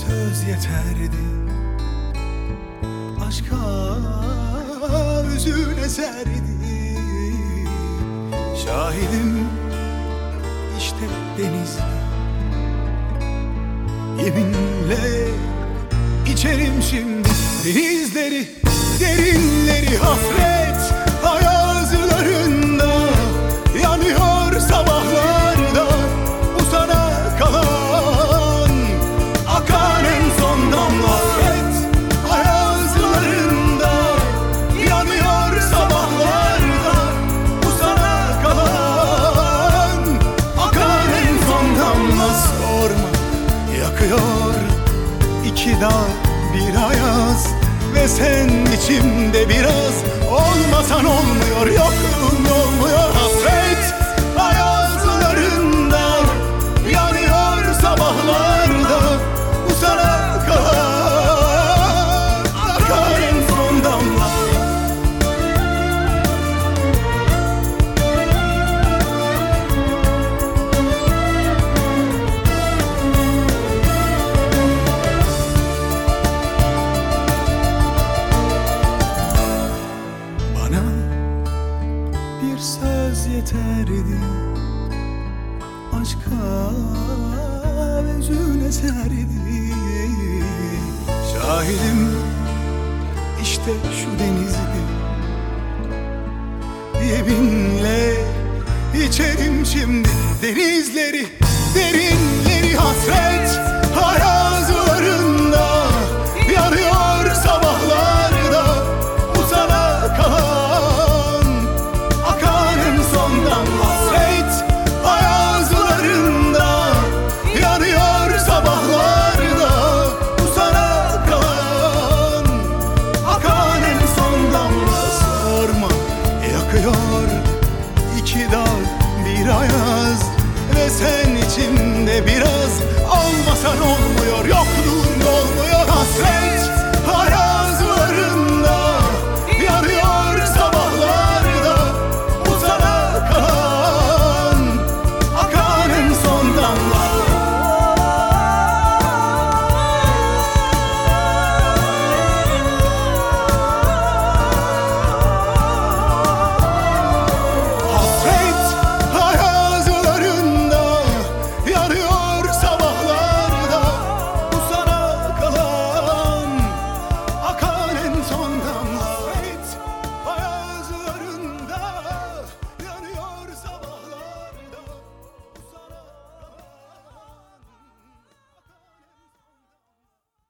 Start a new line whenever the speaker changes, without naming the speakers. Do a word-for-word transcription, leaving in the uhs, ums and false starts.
söz yeterdi, aşka hüzün eserdi. Şahidim işte denizde, yeminle içerim şimdi denizleri, derinleri. Hasret ayazlarında yanıyor sabahlarda, bu sana kalan akan en son damla. Hasret ayazlarında yanıyor sabahlarda, bu sana kalan akan en son damla. Sorma, yakıyor iki dağ bir ayaz, ve sen içimde biraz. Olmasan olmuyor, yokluğun olmuyor. Hasret ayazlarında yanıyor sabahlarda, bu sana kalan akar en son damla. Bir söz yeterdi, aşka hüzün eserdi. Şahidim işte şu denizdi, yeminle içerim şimdi denizleri, derinleri. Hasret hayal